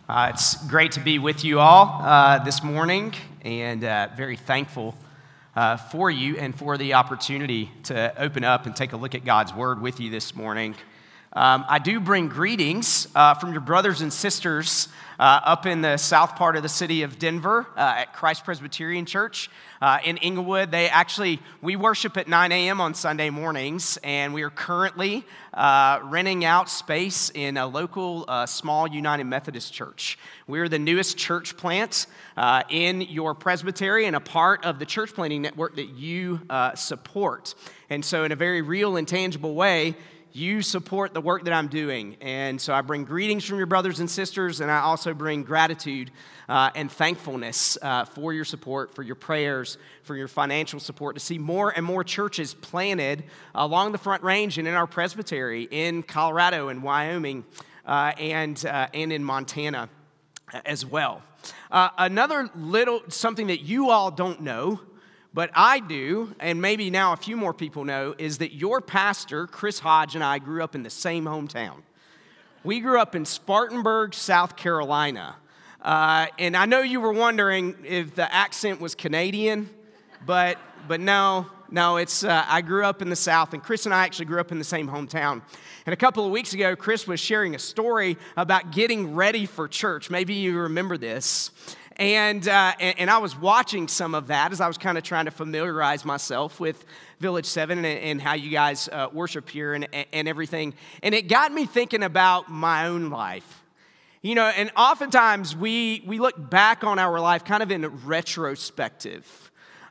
It's great to be with you all this morning, and very thankful for you and for the opportunity to open up and take a look at God's Word with you this morning. I do bring greetings from your brothers and sisters up in the south part of the city of Denver at Christ Presbyterian Church in Inglewood. We worship at 9 a.m. on Sunday mornings, and we are currently renting out space in a local small United Methodist church. We're the newest church plant in your presbytery and a part of the church planting network that you support. And so in a very real and tangible way, you support the work that I'm doing. And so I bring greetings from your brothers and sisters, and I also bring gratitude and thankfulness for your support, for your prayers, for your financial support, to see more and more churches planted along the Front Range and in our presbytery in Colorado and Wyoming and in Montana as well. Another little something that you all don't know, but I do, and maybe now a few more people know, is that your pastor, Chris Hodge, and I grew up in the same hometown. We grew up in Spartanburg, South Carolina. And I know you were wondering if the accent was Canadian, but no, it's I grew up in the South, and Chris and I actually grew up in the same hometown. And a couple of weeks ago, Chris was sharing a story about getting ready for church. Maybe you remember this. And I was watching some of that as I was kind of trying to familiarize myself with Village 7 and how you guys worship here and everything. And it got me thinking about my own life. You know, and oftentimes we look back on our life kind of in retrospective.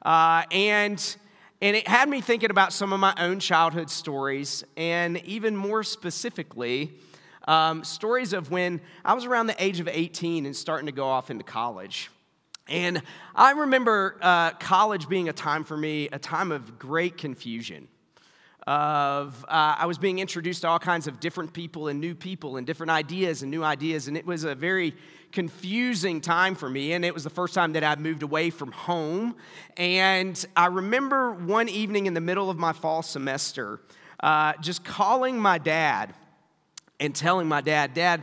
And it had me thinking about some of my own childhood stories, and even more specifically, stories of when I was around the age of 18 and starting to go off into college. And I remember college being a time for me, a time of great confusion. I was being introduced to all kinds of different people and different ideas and new ideas, and it was a very confusing time for me, and it was the first time that I moved away from home. And I remember one evening in the middle of my fall semester, just calling my dad and telling my dad,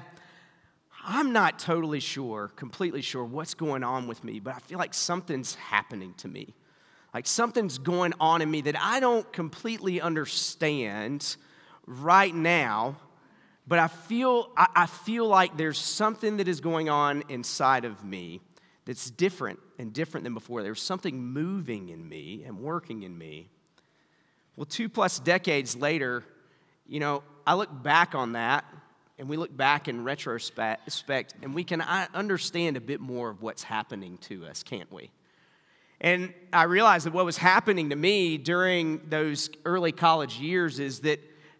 I'm not completely sure what's going on with me, but I feel like something's happening to me. Like something's going on in me that I don't completely understand right now, but I feel like there's something that is going on inside of me that's different than before. There's something moving in me and working in me. Well, 2+ decades later, you know, I look back on that, and we look back in retrospect, and we can understand a bit more of what's happening to us, can't we? And I realized that what was happening to me during those early college years is that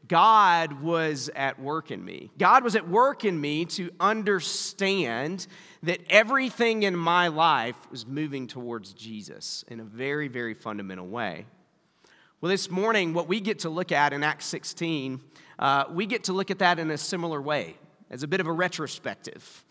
God was at work in me. God was at work in me to understand that everything in my life was moving towards Jesus in a very, very fundamental way. Well, this morning, what we get to look at in Acts 16, we get to look at that in a similar way, as a bit of a retrospective.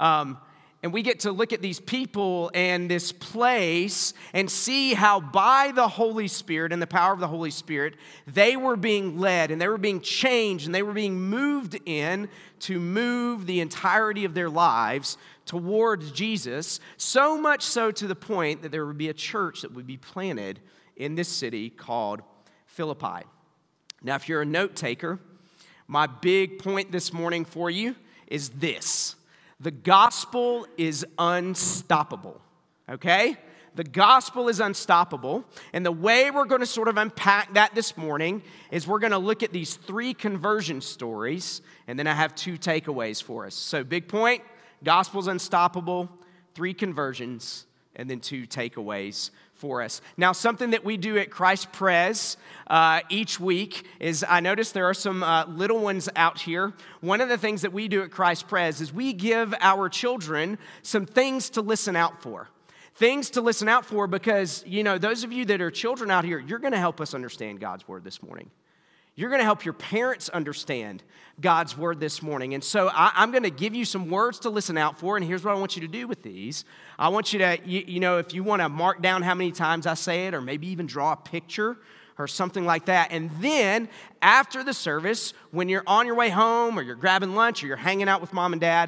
And we get to look at these people and this place and see how by the Holy Spirit and the power of the Holy Spirit, they were being led and they were being changed and they were being moved in to move the entirety of their lives towards Jesus, so much so to the point that there would be a church that would be planted in this city called Philippi. Now, if you're a note taker, my big point this morning for you is this. The gospel is unstoppable, okay? The gospel is unstoppable, and the way we're going to sort of unpack that this morning is we're going to look at these 3 conversion stories, and then I have 2 takeaways for us. So big point, gospel's unstoppable, 3 conversions, and then 2 takeaways for us. Now, something that we do at Christ Pres each week is, I noticed there are some little ones out here. One of the things that we do at Christ Pres is we give our children some things to listen out for. Things to listen out for because, you know, those of you that are children out here, you're going to help us understand God's Word this morning. You're going to help your parents understand God's Word this morning. And so I'm going to give you some words to listen out for, and here's what I want you to do with these. I want you to, you know, if you want to mark down how many times I say it, or maybe even draw a picture or something like that. And then after the service, when you're on your way home or you're grabbing lunch or you're hanging out with mom and dad,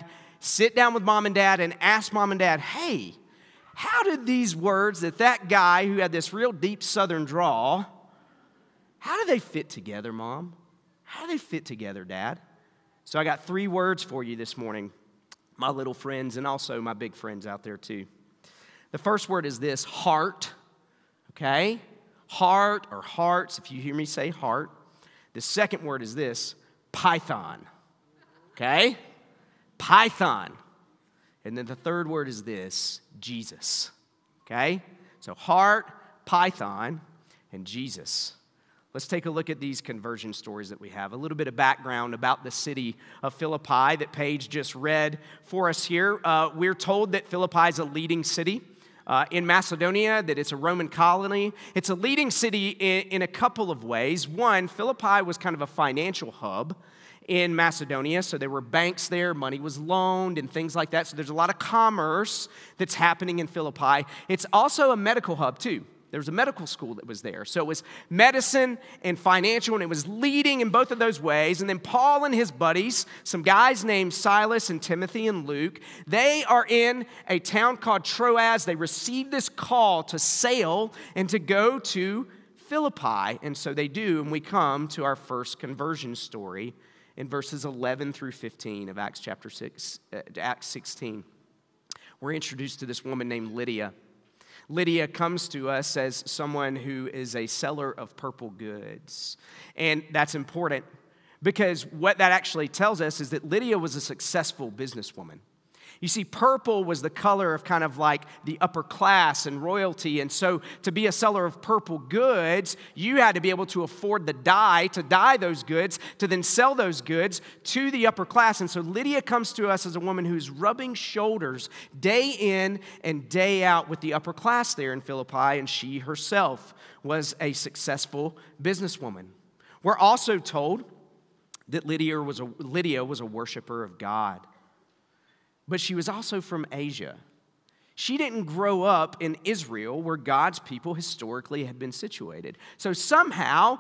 sit down with mom and dad and ask mom and dad, hey, how did these words that guy who had this real deep southern drawl, how do they fit together, Mom? How do they fit together, Dad? So I got 3 words for you this morning, my little friends and also my big friends out there too. The first word is this, heart, okay? Heart or hearts, if you hear me say heart. The second word is this, python, okay? Python. And then the third word is this, Jesus, okay? So heart, python, and Jesus. Let's take a look at these conversion stories that we have. A little bit of background about the city of Philippi that Paige just read for us here. We're told that Philippi is a leading city in Macedonia, that it's a Roman colony. It's a leading city in a couple of ways. One, Philippi was kind of a financial hub in Macedonia, so there were banks there, money was loaned and things like that, so there's a lot of commerce that's happening in Philippi. It's also a medical hub too. There was a medical school that was there, so it was medicine and financial, and it was leading in both of those ways. And then Paul and his buddies, some guys named Silas and Timothy and Luke, they are in a town called Troas. They received this call to sail and to go to Philippi, and so they do, and we come to our first conversion story in verses 11 through 15 of Acts 16. We're introduced to this woman named Lydia. Lydia comes to us as someone who is a seller of purple goods. And that's important because what that actually tells us is that Lydia was a successful businesswoman. You see, purple was the color of kind of like the upper class and royalty. And so to be a seller of purple goods, you had to be able to afford the dye to dye those goods, to then sell those goods to the upper class. And so Lydia comes to us as a woman who's rubbing shoulders day in and day out with the upper class there in Philippi. And she herself was a successful businesswoman. We're also told that Lydia was a worshiper of God. But she was also from Asia. She didn't grow up in Israel where God's people historically had been situated. So somehow,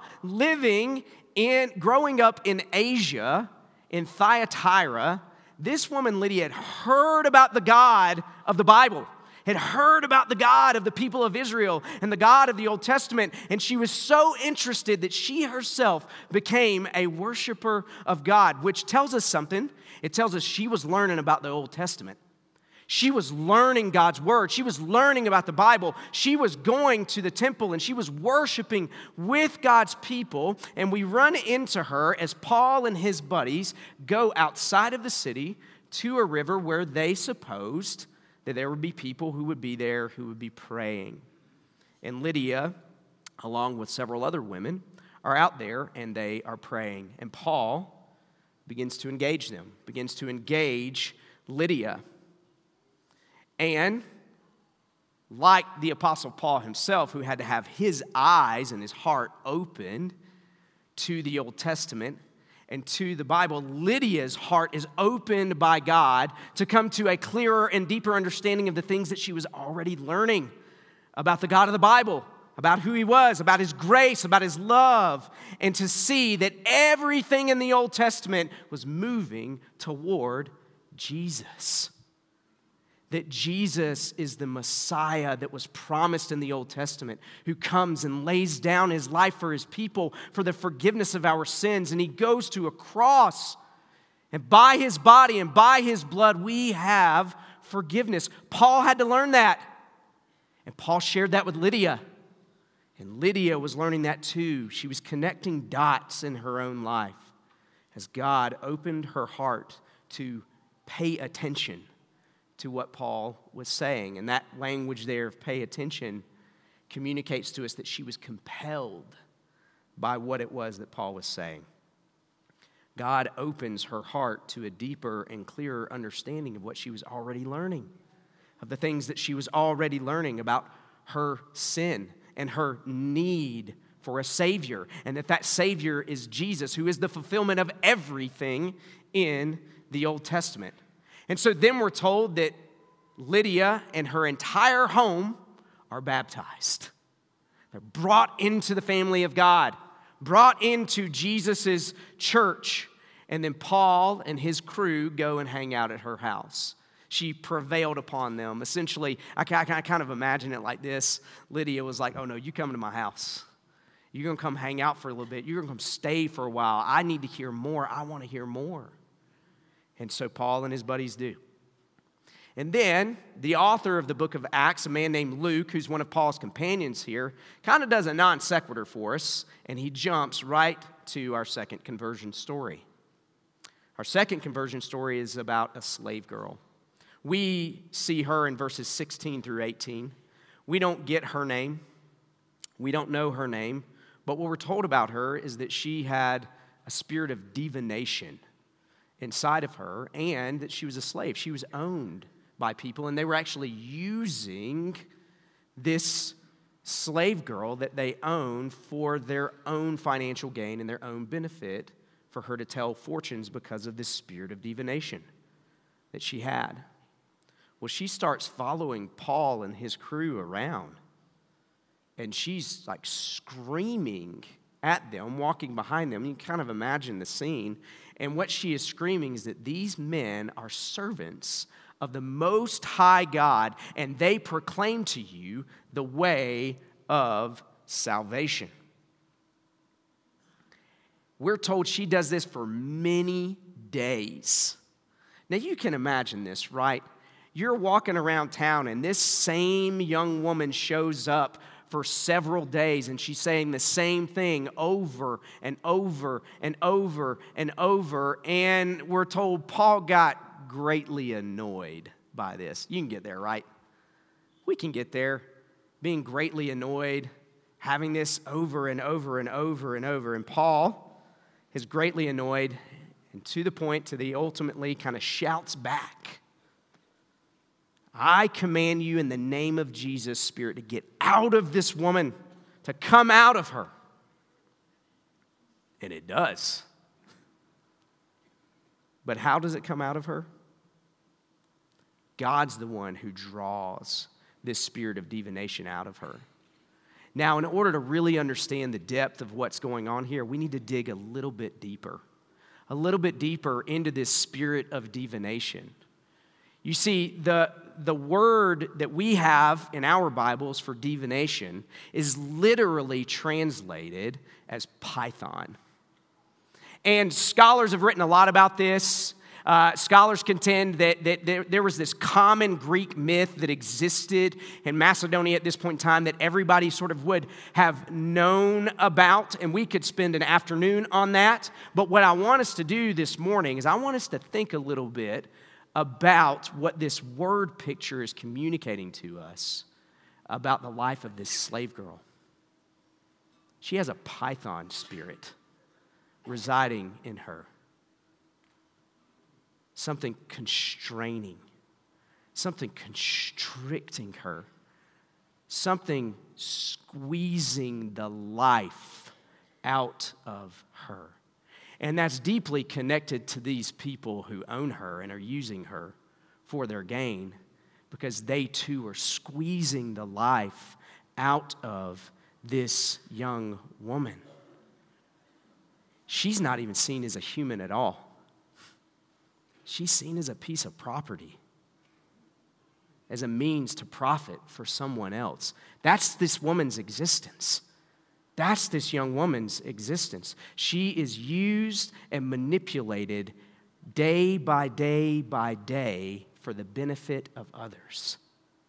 growing up in Asia, in Thyatira, this woman Lydia had heard about the God of the Bible, had heard about the God of the people of Israel and the God of the Old Testament, and she was so interested that she herself became a worshiper of God, which tells us something. It tells us she was learning about the Old Testament. She was learning God's Word. She was learning about the Bible. She was going to the temple and she was worshiping with God's people. And we run into her as Paul and his buddies go outside of the city to a river where they supposed that there would be people who would be there who would be praying. And Lydia, along with several other women, are out there and they are praying. And Paul begins to engage them, begins to engage Lydia. And like the Apostle Paul himself, who had to have his eyes and his heart opened to the Old Testament and to the Bible, Lydia's heart is opened by God to come to a clearer and deeper understanding of the things that she was already learning about the God of the Bible, about who he was, about his grace, about his love, and to see that everything in the Old Testament was moving toward Jesus. That Jesus is the Messiah that was promised in the Old Testament, who comes and lays down his life for his people for the forgiveness of our sins, and he goes to a cross, and by his body and by his blood we have forgiveness. Paul had to learn that, and Paul shared that with Lydia. And Lydia was learning that too. She was connecting dots in her own life as God opened her heart to pay attention to what Paul was saying. And that language there of pay attention communicates to us that she was compelled by what it was that Paul was saying. God opens her heart to a deeper and clearer understanding of what she was already learning, of the things that she was already learning about her sin and her need for a Savior, and that Savior is Jesus, who is the fulfillment of everything in the Old Testament. And so then we're told that Lydia and her entire home are baptized. They're brought into the family of God, brought into Jesus' church. And then Paul and his crew go and hang out at her house. She prevailed upon them. Essentially, I kind of imagine it like this. Lydia was like, oh no, you come to my house. You're going to come hang out for a little bit. You're going to come stay for a while. I need to hear more. I want to hear more. And so Paul and his buddies do. And then the author of the book of Acts, a man named Luke, who's one of Paul's companions here, kind of does a non sequitur for us, and he jumps right to our second conversion story. Our second conversion story is about a slave girl. We see her in verses 16 through 18. We don't get her name. We don't know her name. But what we're told about her is that she had a spirit of divination inside of her and that she was a slave. She was owned by people, and they were actually using this slave girl that they owned for their own financial gain and their own benefit, for her to tell fortunes because of this spirit of divination that she had. Well, she starts following Paul and his crew around, and she's like screaming at them, walking behind them. You can kind of imagine the scene. And what she is screaming is that these men are servants of the Most High God, and they proclaim to you the way of salvation. We're told she does this for many days. Now, you can imagine this, right? You're walking around town, and this same young woman shows up for several days, and she's saying the same thing over and over and over and over, and we're told Paul got greatly annoyed by this. You can get there, right? We can get there, being greatly annoyed, having this over and over and over and over, and Paul is greatly annoyed, and to the point, to the ultimately kind of shouts back, I command you in the name of Jesus, Spirit, to get out of this woman, to come out of her. And it does. But how does it come out of her? God's the one who draws this spirit of divination out of her. Now, in order to really understand the depth of what's going on here, we need to dig a little bit deeper into this spirit of divination. You see, the word that we have in our Bibles for divination is literally translated as python. And scholars have written a lot about this. Scholars contend that there was this common Greek myth that existed in Macedonia at this point in time that everybody sort of would have known about, and we could spend an afternoon on that. But what I want us to do this morning is I want us to think a little bit about what this word picture is communicating to us about the life of this slave girl. She has a python spirit residing in her. Something constraining, something constricting her, something squeezing the life out of her. And that's deeply connected to these people who own her and are using her for their gain, because they too are squeezing the life out of this young woman. She's not even seen as a human at all. She's seen as a piece of property, as a means to profit for someone else. That's this woman's existence. That's this young woman's existence. She is used and manipulated day by day by day for the benefit of others.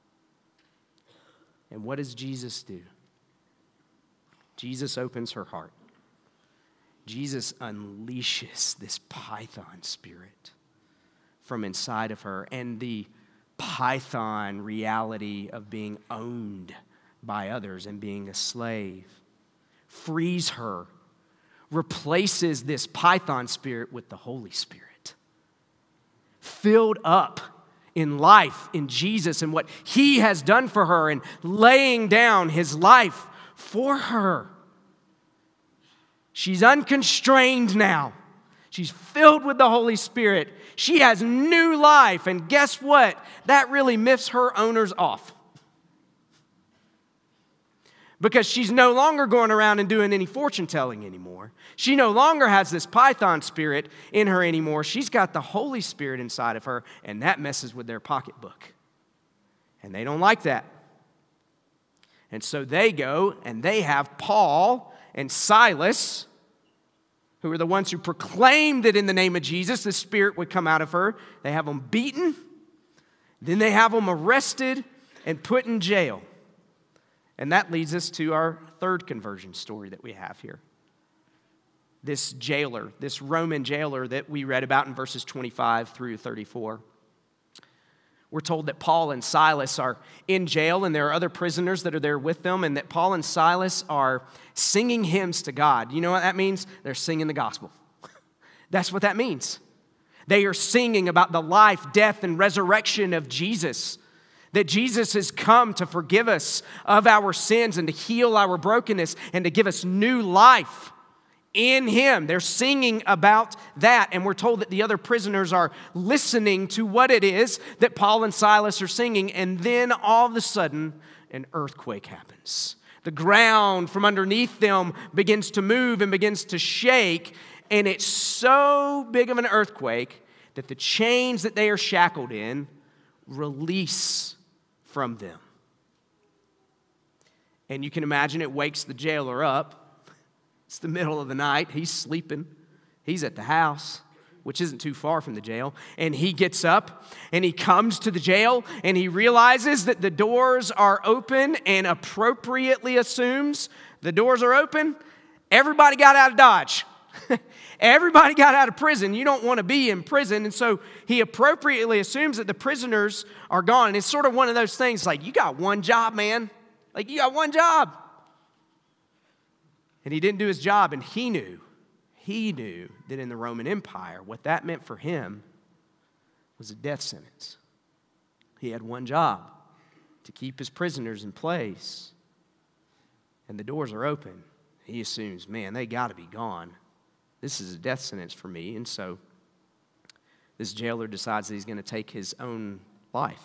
And what does Jesus do? Jesus opens her heart. Jesus unleashes this python spirit from inside of her, and the python reality of being owned by others and being a slave frees her, replaces this python spirit with the Holy Spirit. Filled up in life in Jesus and what He has done for her and laying down His life for her. She's unconstrained now. She's filled with the Holy Spirit. She has new life. And guess what? That really miffs her owners off. because she's no longer going around and doing any fortune telling anymore. She no longer has this python spirit in her anymore. She's got the Holy Spirit inside of her, and that messes with their pocketbook. And they don't like that. And so they go and they have Paul and Silas, who are the ones who proclaimed that in the name of Jesus the Spirit would come out of her. They have them beaten. Then they have them arrested and put in jail. And that leads us to our third conversion story that we have here. This jailer, this Roman jailer that we read about in verses 25 through 34. We're told that Paul and Silas are in jail, and there are other prisoners that are there with them, and that Paul and Silas are singing hymns to God. You know what that means? They're singing the gospel. That's what that means. They are singing about the life, death, and resurrection of Jesus. That Jesus has come to forgive us of our sins and to heal our brokenness and to give us new life in Him. They're singing about that. And we're told that the other prisoners are listening to what it is that Paul and Silas are singing. And then all of a sudden, an earthquake happens. The ground from underneath them begins to move and begins to shake. And it's so big of an earthquake that the chains that they are shackled in release from them. And you can imagine it wakes the jailer up. It's the middle of the night. He's sleeping. He's at the house, which isn't too far from the jail. And he gets up and he comes to the jail and he realizes that the doors are open and appropriately assumes the doors are open. Everybody got out of Dodge. Everybody got out of prison. You don't want to be in prison. And so he appropriately assumes that the prisoners are gone. And it's sort of one of those things like, you got one job, man. Like, you got one job. And he didn't do his job. And he knew that in the Roman Empire, what that meant for him was a death sentence. He had one job, to keep his prisoners in place. And the doors are open. He assumes, man, they got to be gone. This is a death sentence for me. And so this jailer decides that he's going to take his own life.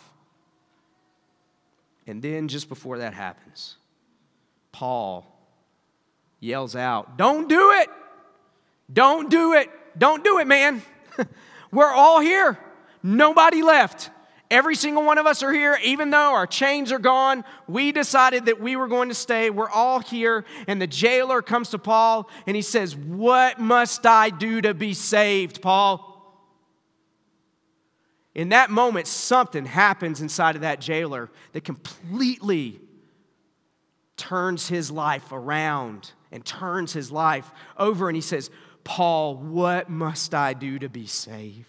And then just before that happens, Paul yells out, "Don't do it! Don't do it! Don't do it, man! We're all here. Nobody left. Every single one of us are here, even though our chains are gone. We decided that we were going to stay. We're all here." And the jailer comes to Paul and he says, "What must I do to be saved, Paul?" In that moment, something happens inside of that jailer that completely turns his life around and turns his life over. And he says, "Paul, what must I do to be saved?"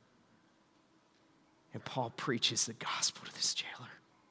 And Paul preaches the gospel to this jailer.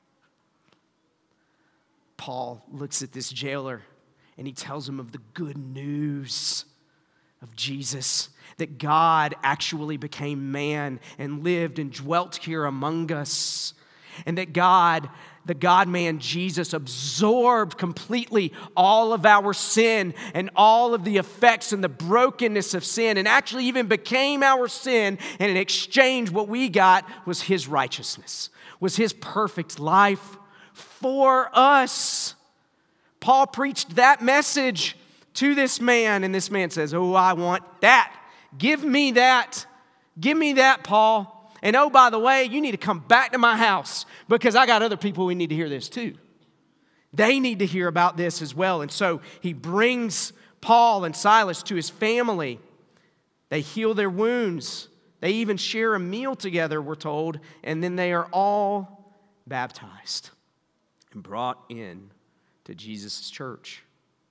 Paul looks at this jailer and he tells him of the good news of Jesus, that God actually became man and lived and dwelt here among us, and that God, the God-man Jesus, absorbed completely all of our sin and all of the effects and the brokenness of sin, and actually even became our sin, and in exchange what we got was His righteousness, was His perfect life for us. Paul preached that message to this man, and this man says, "Oh, I want that. Give me that. Give me that, Paul. And oh, by the way, you need to come back to my house because I got other people who need to hear this too. They need to hear about this as well." And so he brings Paul and Silas to his family. They heal their wounds. They even share a meal together, we're told. And then they are all baptized and brought in to Jesus' church.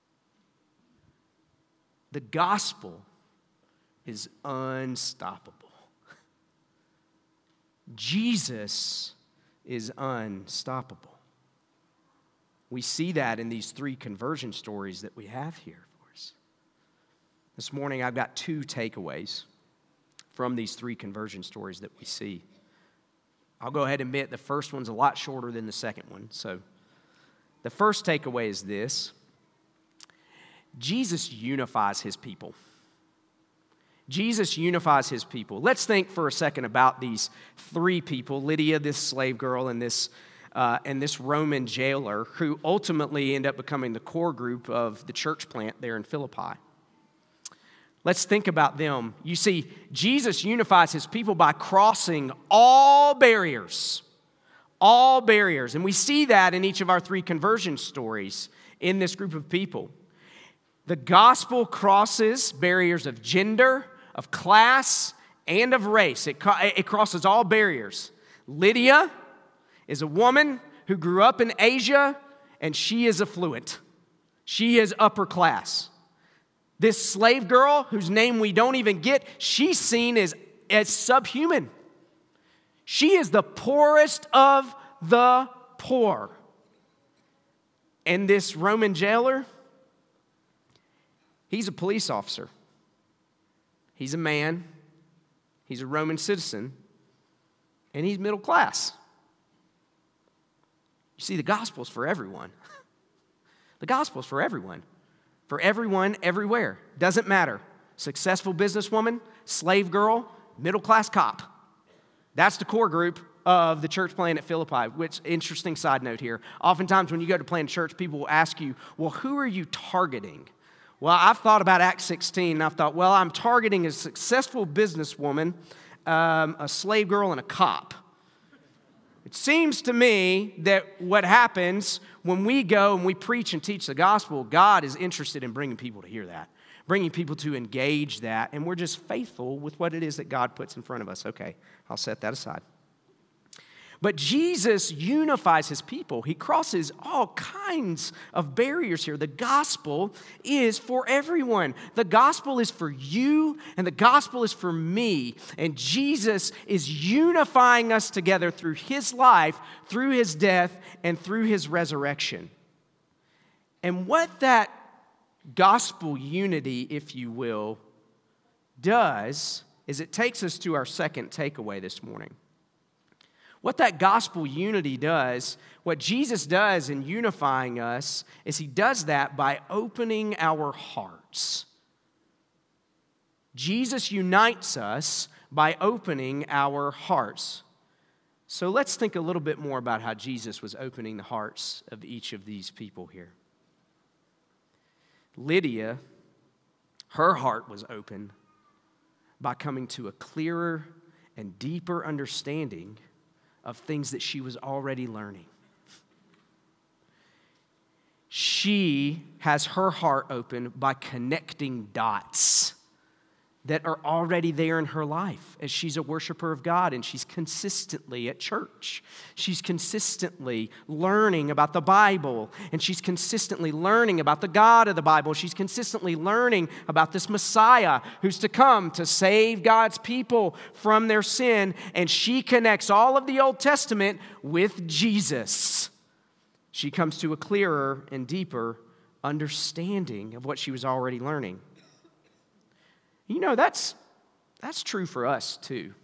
The gospel is unstoppable. Jesus is unstoppable. We see that in these three conversion stories that we have here for us. This morning, I've got two takeaways from these three conversion stories that we see. I'll go ahead and admit the first one's a lot shorter than the second one. So the first takeaway is this: Jesus unifies His people. Jesus unifies His people. Let's think for a second about these three people, Lydia, this slave girl, and this and this Roman jailer who ultimately end up becoming the core group of the church plant there in Philippi. Let's think about them. You see, Jesus unifies his people by crossing all barriers. All barriers. And we see that in each of our 3 conversion stories in this group of people. The gospel crosses barriers of gender, of class, and of race. It crosses all barriers. Lydia is a woman who grew up in Asia, and she is affluent. She is upper class. This slave girl, whose name we don't even get, she's seen as subhuman. She is the poorest of the poor. And this Roman jailer, he's a police officer. He's a man. He's a Roman citizen. And he's middle class. You see, the gospel's for everyone. The gospel's for everyone. For everyone, everywhere. Doesn't matter. Successful businesswoman, slave girl, middle-class cop. That's the core group of the church plant at Philippi, which, interesting side note here. Oftentimes when you go to plant a church, people will ask you, well, who are you targeting? Well, I've thought about Acts 16, and I've thought, well, I'm targeting a successful businesswoman, a slave girl, and a cop. It seems to me that what happens when we go and we preach and teach the gospel, God is interested in bringing people to hear that, bringing people to engage that, and we're just faithful with what it is that God puts in front of us. Okay, I'll set that aside. But Jesus unifies his people. He crosses all kinds of barriers here. The gospel is for everyone. The gospel is for you, and the gospel is for me. And Jesus is unifying us together through his life, through his death, and through his resurrection. And what that gospel unity, if you will, does is it takes us to our second takeaway this morning. What that gospel unity does, what Jesus does in unifying us, is he does that by opening our hearts. Jesus unites us by opening our hearts. So let's think a little bit more about how Jesus was opening the hearts of each of these people here. Lydia, her heart was open by coming to a clearer and deeper understanding of things that she was already learning. She has her heart open by connecting dots that are already there in her life as she's a worshiper of God and she's consistently at church. She's consistently learning about the Bible and she's consistently learning about the God of the Bible. She's consistently learning about this Messiah who's to come to save God's people from their sin, and she connects all of the Old Testament with Jesus. She comes to a clearer and deeper understanding of what she was already learning. You know, that's true for us too.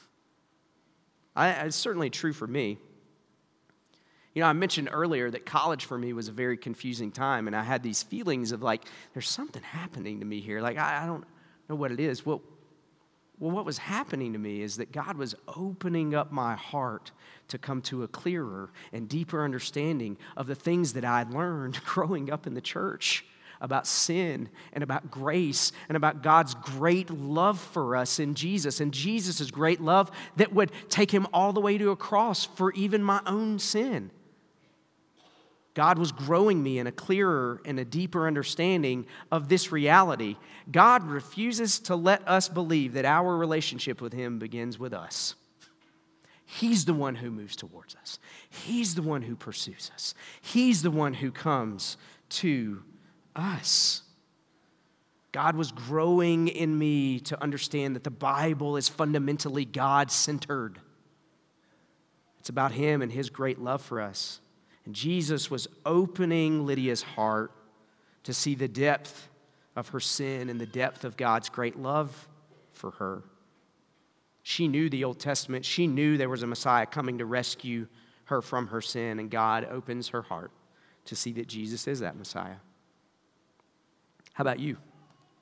It's certainly true for me. You know, I mentioned earlier that college for me was a very confusing time, and I had these feelings of like, there's something happening to me here. Like, I don't know what it is. Well, what was happening to me is that God was opening up my heart to come to a clearer and deeper understanding of the things that I'd learned growing up in the church about sin and about grace and about God's great love for us in Jesus, and Jesus' great love that would take him all the way to a cross for even my own sin. God was growing me in a clearer and a deeper understanding of this reality. God refuses to let us believe that our relationship with him begins with us. He's the one who moves towards us. He's the one who pursues us. He's the one who comes to us. God was growing in me to understand that the Bible is fundamentally God-centered. It's about him and his great love for us. And Jesus was opening Lydia's heart to see the depth of her sin and the depth of God's great love for her. She knew the Old Testament. She knew there was a Messiah coming to rescue her from her sin, and God opens her heart to see that Jesus is that Messiah. How about you?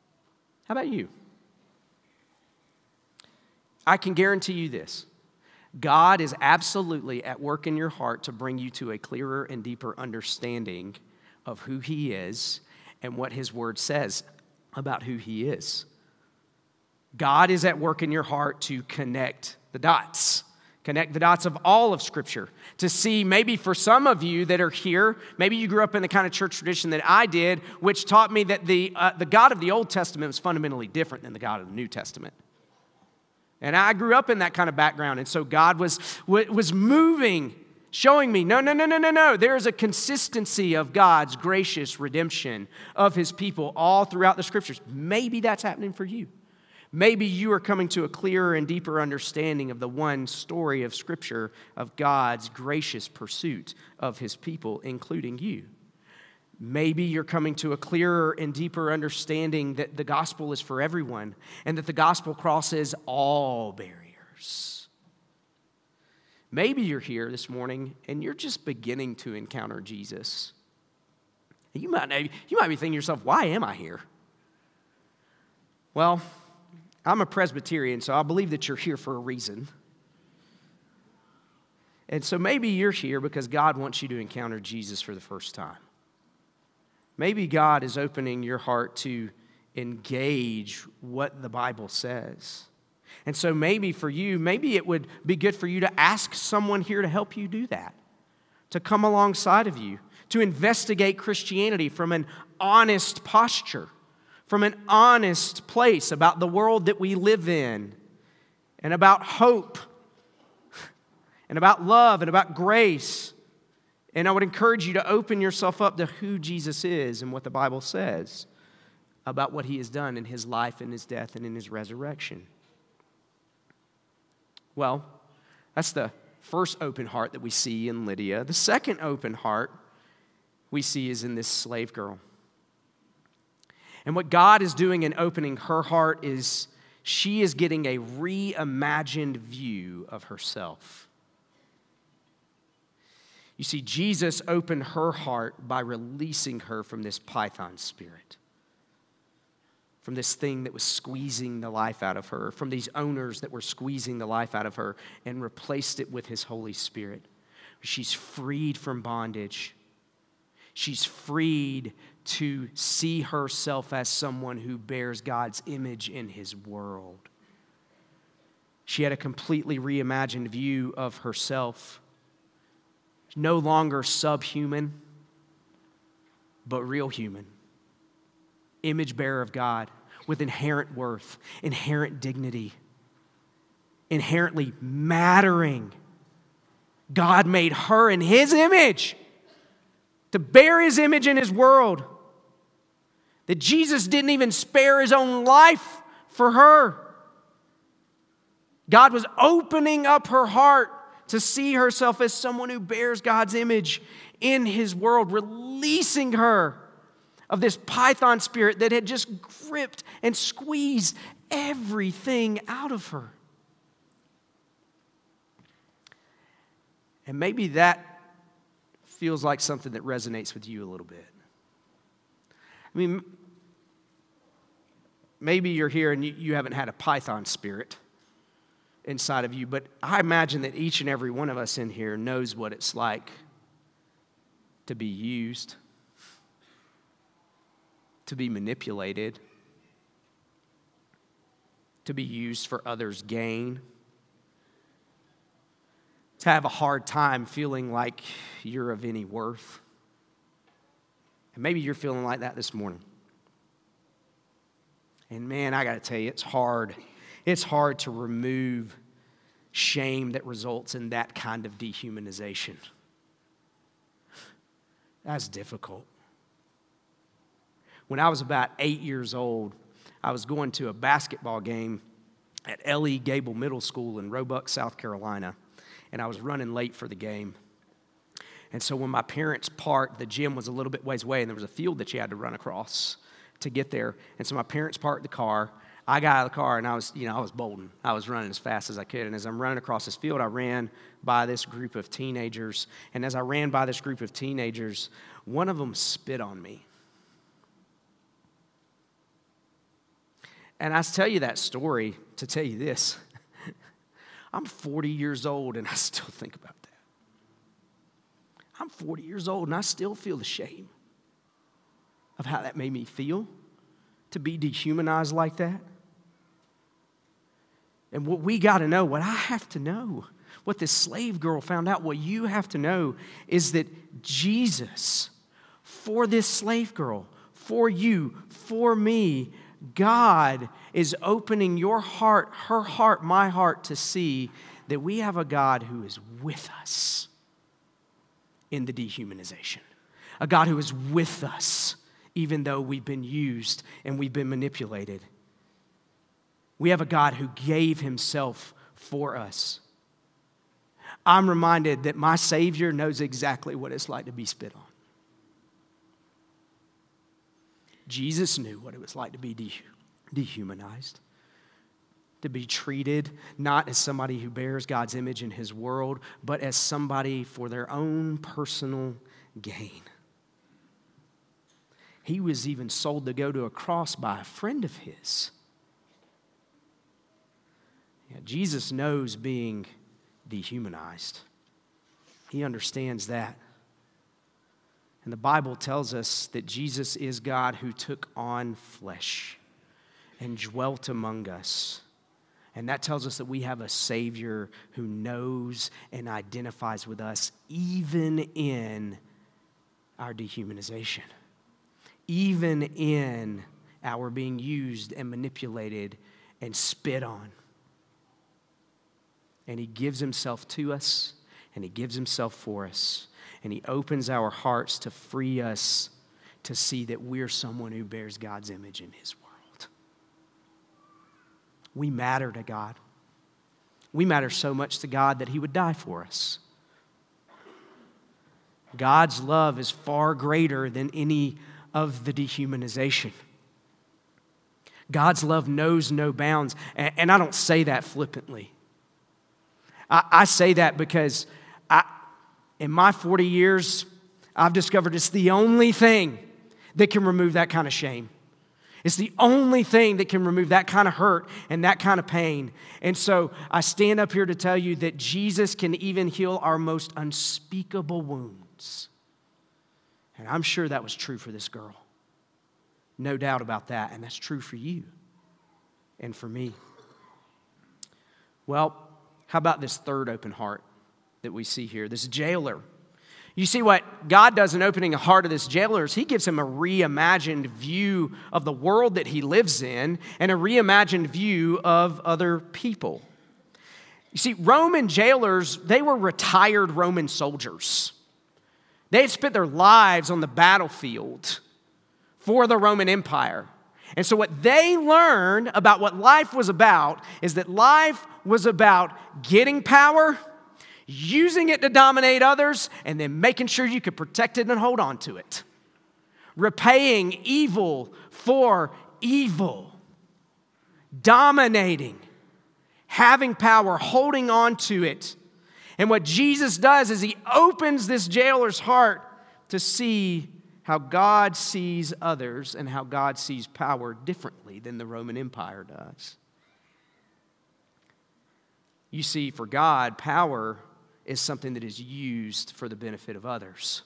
How about you? I can guarantee you this, God is absolutely at work in your heart to bring you to a clearer and deeper understanding of who He is and what His Word says about who He is. God is at work in your heart to connect the dots of all of Scripture, to see maybe for some of you that are here, maybe you grew up in the kind of church tradition that I did, which taught me that the God of the Old Testament was fundamentally different than the God of the New Testament. And I grew up in that kind of background, and so God was moving, showing me, no. There is a consistency of God's gracious redemption of His people all throughout the Scriptures. Maybe that's happening for you. Maybe you are coming to a clearer and deeper understanding of the one story of Scripture of God's gracious pursuit of His people, including you. Maybe you're coming to a clearer and deeper understanding that the gospel is for everyone and that the gospel crosses all barriers. Maybe you're here this morning and you're just beginning to encounter Jesus. You might be thinking to yourself, why am I here? Well, I'm a Presbyterian, so I believe that you're here for a reason. And so maybe you're here because God wants you to encounter Jesus for the first time. Maybe God is opening your heart to engage what the Bible says. And so maybe for you, maybe it would be good for you to ask someone here to help you do that, to come alongside of you, to investigate Christianity from an honest posture, from an honest place about the world that we live in, and about hope, and about love, and about grace. And I would encourage you to open yourself up to who Jesus is and what the Bible says about what He has done in His life and His death and in His resurrection. Well, that's the first open heart that we see in Lydia. The second open heart we see is in this slave girl. And what God is doing in opening her heart is she is getting a reimagined view of herself. You see, Jesus opened her heart by releasing her from this python spirit, from this thing that was squeezing the life out of her, from these owners that were squeezing the life out of her, and replaced it with His Holy Spirit. She's freed from bondage. She's freed to see herself as someone who bears God's image in His world. She had a completely reimagined view of herself. No longer subhuman, but real human. Image bearer of God with inherent worth, inherent dignity, inherently mattering. God made her in His image to bear His image in His world. That Jesus didn't even spare His own life for her. God was opening up her heart to see herself as someone who bears God's image in His world, releasing her of this python spirit that had just gripped and squeezed everything out of her. And maybe that feels like something that resonates with you a little bit. I mean, maybe you're here and you haven't had a python spirit inside of you, but I imagine that each and every one of us in here knows what it's like to be used, to be manipulated, to be used for others' gain, to have a hard time feeling like you're of any worth. And maybe you're feeling like that this morning. And man, I got to tell you, it's hard. It's hard to remove shame that results in that kind of dehumanization. That's difficult. When I was about 8 years old, I was going to a basketball game at L.E. Gable Middle School in Roebuck, South Carolina, and I was running late for the game. And so when my parents parked, the gym was a little bit ways away, and there was a field that you had to run across to get there. And so my parents parked the car. I got out of the car, and I was bolting. I was running as fast as I could. And as I'm running across this field, I ran by this group of teenagers. And as I ran by this group of teenagers, one of them spit on me. And I tell you that story to tell you this. I'm 40 years old and I still think about that. I'm 40 years old and I still feel the shame of how that made me feel to be dehumanized like that. And what we got to know, what I have to know, what this slave girl found out, what you have to know is that Jesus, for this slave girl, for you, for me, God is opening your heart, her heart, my heart to see that we have a God who is with us in the dehumanization. A God who is with us even though we've been used and we've been manipulated. We have a God who gave himself for us. I'm reminded that my Savior knows exactly what it's like to be spit on. Jesus knew what it was like to be dehumanized, to be treated not as somebody who bears God's image in his world, but as somebody for their own personal gain. He was even sold to go to a cross by a friend of his. Yeah, Jesus knows being dehumanized. He understands that. And the Bible tells us that Jesus is God who took on flesh and dwelt among us. And that tells us that we have a Savior who knows and identifies with us even in our dehumanization, even in our being used and manipulated and spit on. And he gives himself to us, and he gives himself for us. And he opens our hearts to free us to see that we're someone who bears God's image in his world. We matter to God. We matter so much to God that he would die for us. God's love is far greater than any of the dehumanization. God's love knows no bounds. And I don't say that flippantly. I say that because in my 40 years, I've discovered it's the only thing that can remove that kind of shame. It's the only thing that can remove that kind of hurt and that kind of pain. And so I stand up here to tell you that Jesus can even heal our most unspeakable wounds. And I'm sure that was true for this girl. No doubt about that. And that's true for you and for me. Well, how about this third open heart that we see here, this jailer? You see what God does in opening the heart of this jailer is he gives him a reimagined view of the world that he lives in and a reimagined view of other people. You see, Roman jailers, they were retired Roman soldiers. They had spent their lives on the battlefield for the Roman Empire. And so what they learned about what life was about is that life was about getting power, using it to dominate others, and then making sure you could protect it and hold on to it. Repaying evil for evil. Dominating. Having power, holding on to it. And what Jesus does is he opens this jailer's heart to see how God sees others and how God sees power differently than the Roman Empire does. You see, for God, power is something that is used for the benefit of others.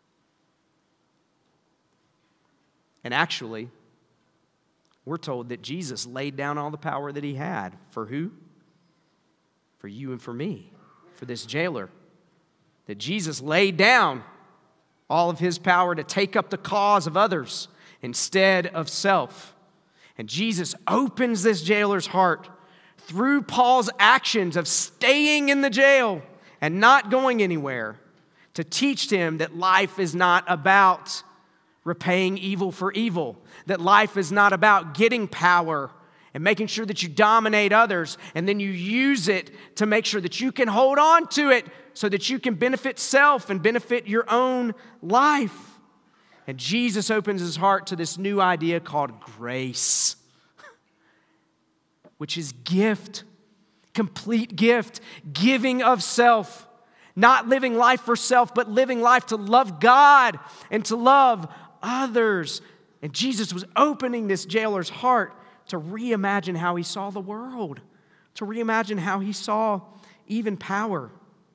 And actually, we're told that Jesus laid down all the power that he had. For who? For you and for me. For this jailer. That Jesus laid down all of his power to take up the cause of others instead of self. And Jesus opens this jailer's heart through Paul's actions of staying in the jail and not going anywhere to teach him that life is not about repaying evil for evil, that life is not about getting power and making sure that you dominate others and then you use it to make sure that you can hold on to it so that you can benefit self and benefit your own life. And Jesus opens his heart to this new idea called grace, which is gift, complete gift, giving of self, not living life for self, but living life to love God and to love others. And Jesus was opening this jailer's heart to reimagine how he saw the world, to reimagine how he saw even power.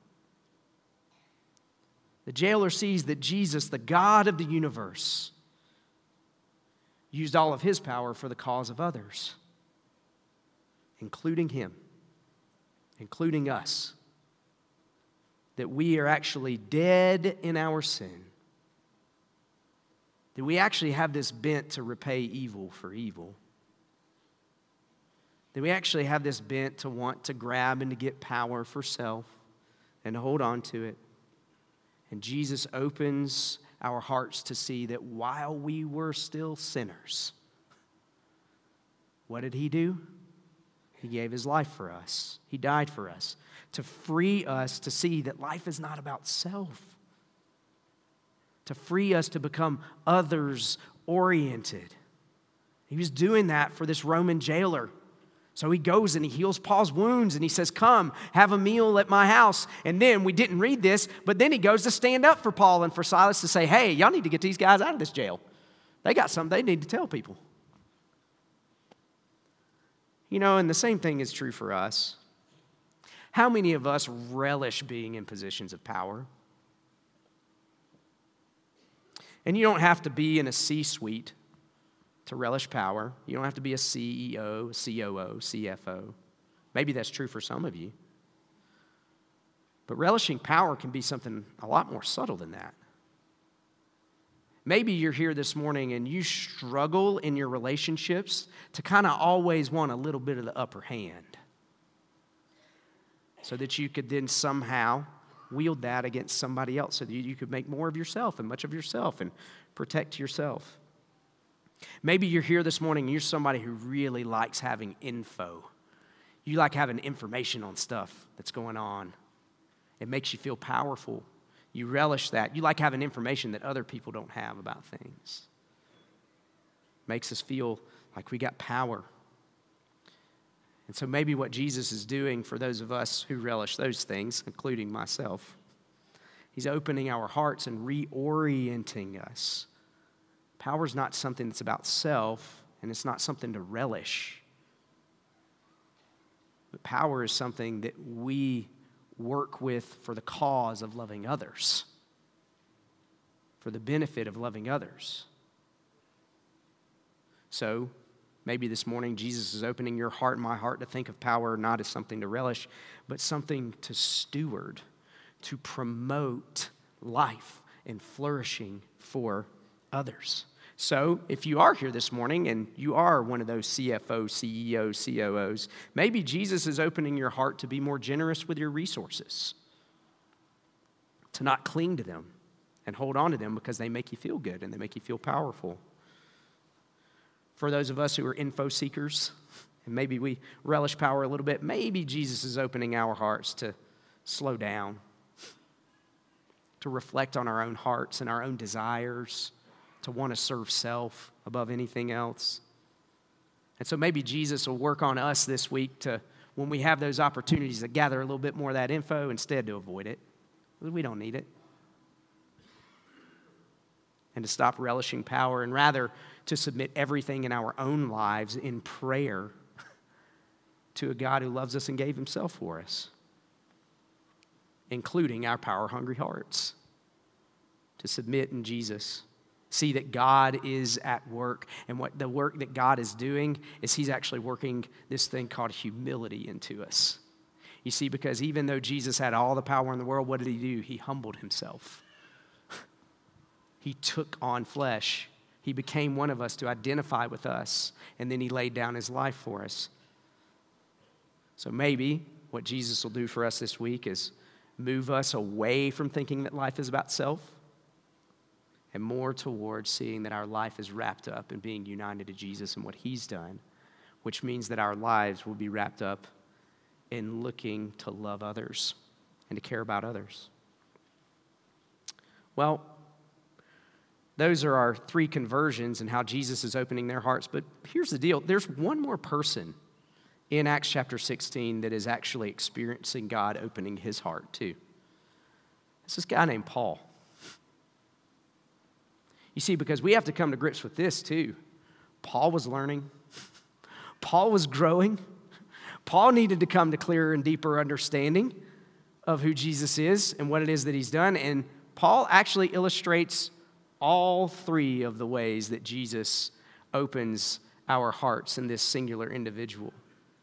The jailer sees that Jesus, the God of the universe, used all of his power for the cause of others, including him, including us, that we are actually dead in our sin, that we actually have this bent to repay evil for evil, that we actually have this bent to want to grab and to get power for self and to hold on to it. And Jesus opens our hearts to see that while we were still sinners, what did he do? He gave his life for us. He died for us to free us to see that life is not about self, to free us to become others-oriented. He was doing that for this Roman jailer. So he goes and he heals Paul's wounds and he says, come, have a meal at my house. And then, we didn't read this, but then he goes to stand up for Paul and for Silas to say, hey, y'all need to get these guys out of this jail. They got something they need to tell people. You know, and the same thing is true for us. How many of us relish being in positions of power? And you don't have to be in a C-suite to relish power. You don't have to be a CEO, COO, CFO. Maybe that's true for some of you. But relishing power can be something a lot more subtle than that. Maybe you're here this morning and you struggle in your relationships to kind of always want a little bit of the upper hand, so that you could then somehow wield that against somebody else, so that you could make more of yourself and much of yourself and protect yourself. Maybe you're here this morning and you're somebody who really likes having info. You like having information on stuff that's going on. It makes you feel powerful. You relish that. You like having information that other people don't have about things. Makes us feel like we got power. And so maybe what Jesus is doing for those of us who relish those things, including myself, he's opening our hearts and reorienting us. Power is not something that's about self, and it's not something to relish. But power is something that we work with for the cause of loving others, for the benefit of loving others. So, maybe this morning Jesus is opening your heart and my heart to think of power not as something to relish, but something to steward, to promote life and flourishing for others. So, if you are here this morning and you are one of those CFOs, CEOs, COOs, maybe Jesus is opening your heart to be more generous with your resources, to not cling to them and hold on to them because they make you feel good and they make you feel powerful. For those of us who are info seekers, and maybe we relish power a little bit, maybe Jesus is opening our hearts to slow down, to reflect on our own hearts and our own desires, to want to serve self above anything else. And so maybe Jesus will work on us this week to, when we have those opportunities, to gather a little bit more of that info instead to avoid it, because we don't need it. And to stop relishing power and rather to submit everything in our own lives in prayer to a God who loves us and gave himself for us, including our power-hungry hearts. To submit in Jesus. See that God is at work, and what the work that God is doing is he's actually working this thing called humility into us. You see, because even though Jesus had all the power in the world, what did he do? He humbled himself. He took on flesh. He became one of us to identify with us, and then he laid down his life for us. So maybe what Jesus will do for us this week is move us away from thinking that life is about self, and more towards seeing that our life is wrapped up in being united to Jesus and what he's done, which means that our lives will be wrapped up in looking to love others and to care about others. Well, those are our three conversions and how Jesus is opening their hearts. But here's the deal. There's one more person in Acts chapter 16 that is actually experiencing God opening his heart too. It's this guy named Paul. You see, because we have to come to grips with this too. Paul was learning. Paul was growing. Paul needed to come to clearer and deeper understanding of who Jesus is and what it is that he's done. And Paul actually illustrates all three of the ways that Jesus opens our hearts in this singular individual.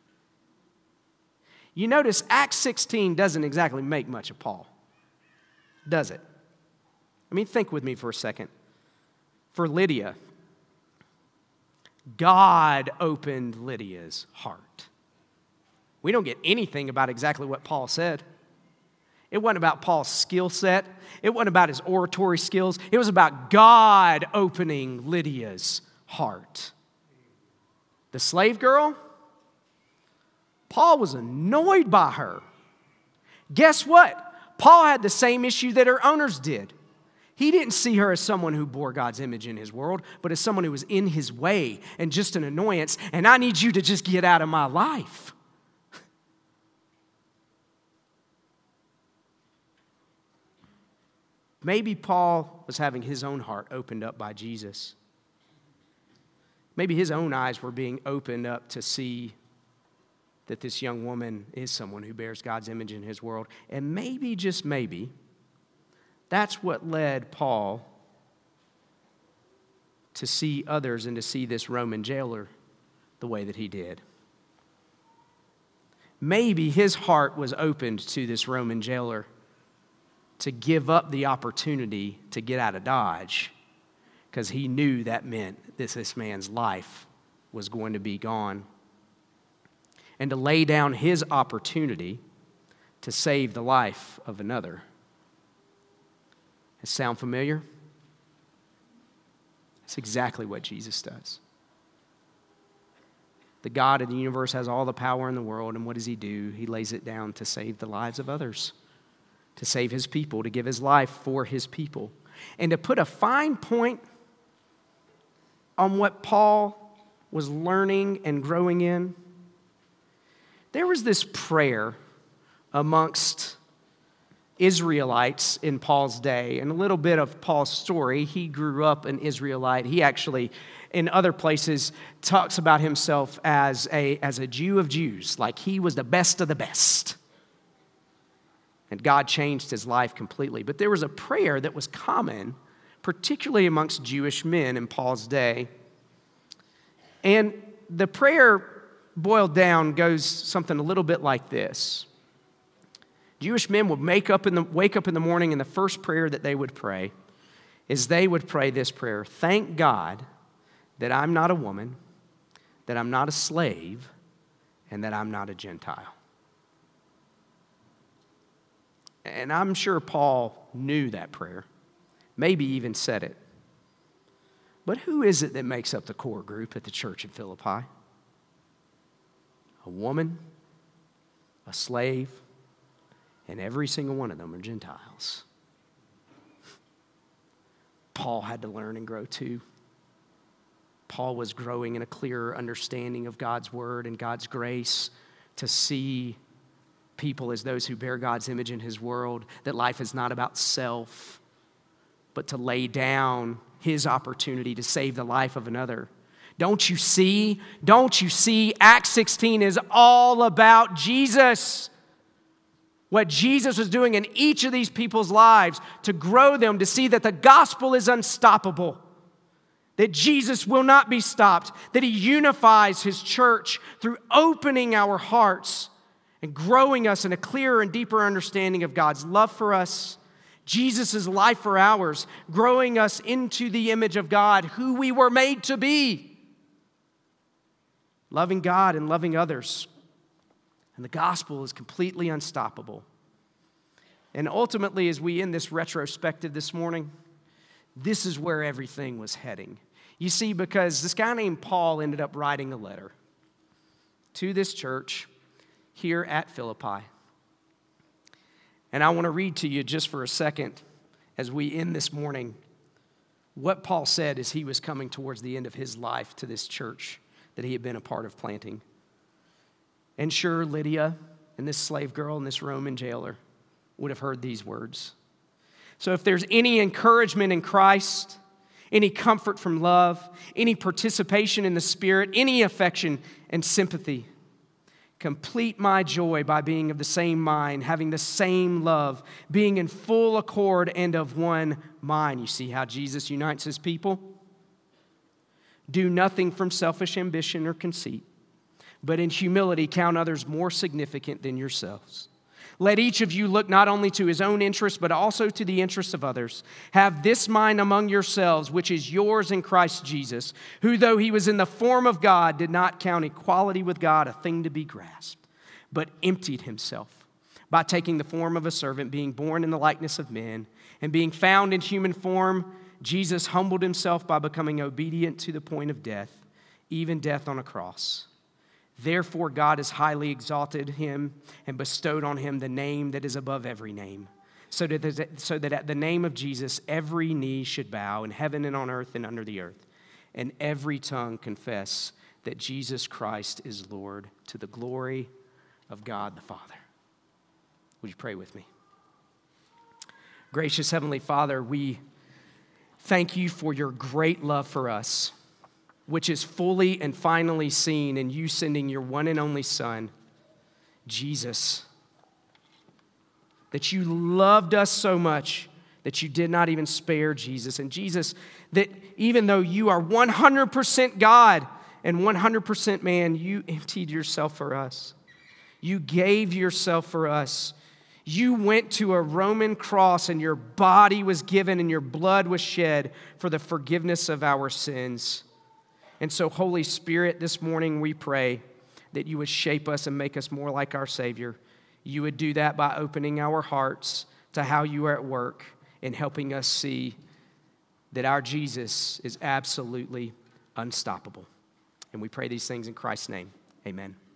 You notice Acts 16 doesn't exactly make much of Paul, does it? I mean, think with me for a second. For Lydia, God opened Lydia's heart. We don't get anything about exactly what Paul said. It wasn't about Paul's skill set. It wasn't about his oratory skills. It was about God opening Lydia's heart. The slave girl, Paul was annoyed by her. Guess what? Paul had the same issue that her owners did. He didn't see her as someone who bore God's image in his world, but as someone who was in his way and just an annoyance, and I need you to just get out of my life. Maybe Paul was having his own heart opened up by Jesus. Maybe his own eyes were being opened up to see that this young woman is someone who bears God's image in his world. And maybe, just maybe, that's what led Paul to see others and to see this Roman jailer the way that he did. Maybe his heart was opened to this Roman jailer to give up the opportunity to get out of Dodge because he knew that meant that this man's life was going to be gone, and to lay down his opportunity to save the life of another. Does that sound familiar? That's exactly what Jesus does. The God of the universe has all the power in the world, and what does he do? He lays it down to save the lives of others, to save his people, to give his life for his people. And to put a fine point on what Paul was learning and growing in, there was this prayer amongst Israelites in Paul's day. And a little bit of Paul's story, he grew up an Israelite. He actually, in other places, talks about himself as a Jew of Jews, like he was the best of the best. And God changed his life completely. But there was a prayer that was common, particularly amongst Jewish men in Paul's day. And the prayer, boiled down, goes something a little bit like this. Jewish men would wake up in the morning, and the first prayer that they would pray is they would pray this prayer: thank God that I'm not a woman, that I'm not a slave, and that I'm not a Gentile. And I'm sure Paul knew that prayer, maybe even said it. But who is it that makes up the core group at the church in Philippi? A woman, a slave, and every single one of them are Gentiles. Paul had to learn and grow too. Paul was growing in a clearer understanding of God's word and God's grace, to see people as those who bear God's image in his world, that life is not about self, but to lay down his opportunity to save the life of another. Don't you see? Don't you see? Acts 16 is all about Jesus. What Jesus was doing in each of these people's lives to grow them, to see that the gospel is unstoppable, that Jesus will not be stopped, that he unifies his church through opening our hearts and growing us in a clearer and deeper understanding of God's love for us, Jesus' life for ours, growing us into the image of God, who we were made to be, loving God and loving others. And the gospel is completely unstoppable. And ultimately, as we end this retrospective this morning, this is where everything was heading. You see, because this guy named Paul ended up writing a letter to this church here at Philippi. And I want to read to you just for a second, as we end this morning, what Paul said as he was coming towards the end of his life to this church that he had been a part of planting. And sure, Lydia and this slave girl and this Roman jailer would have heard these words. So if there's any encouragement in Christ, any comfort from love, any participation in the Spirit, any affection and sympathy, Complete my joy by being of the same mind, having the same love, being in full accord and of one mind. You see how Jesus unites his people? Do nothing from selfish ambition or conceit, but in humility count others more significant than yourselves. Let each of you look not only to his own interest, but also to the interests of others. Have this mind among yourselves, which is yours in Christ Jesus, who, though he was in the form of God, did not count equality with God a thing to be grasped, but emptied himself by taking the form of a servant, being born in the likeness of men, and being found in human form, Jesus humbled himself by becoming obedient to the point of death, even death on a cross. Therefore, God has highly exalted him and bestowed on him the name that is above every name, so that at the name of Jesus every knee should bow in heaven and on earth and under the earth, and every tongue confess that Jesus Christ is Lord, to the glory of God the Father. Would you pray with me? Gracious Heavenly Father, we thank you for your great love for us, which is fully and finally seen in you sending your one and only Son, Jesus. That you loved us so much that you did not even spare Jesus. And Jesus, that even though you are 100% God and 100% man, you emptied yourself for us. You gave yourself for us. You went to a Roman cross and your body was given and your blood was shed for the forgiveness of our sins. And so, Holy Spirit, this morning we pray that you would shape us and make us more like our Savior. You would do that by opening our hearts to how you are at work in helping us see that our Jesus is absolutely unstoppable. And we pray these things in Christ's name. Amen.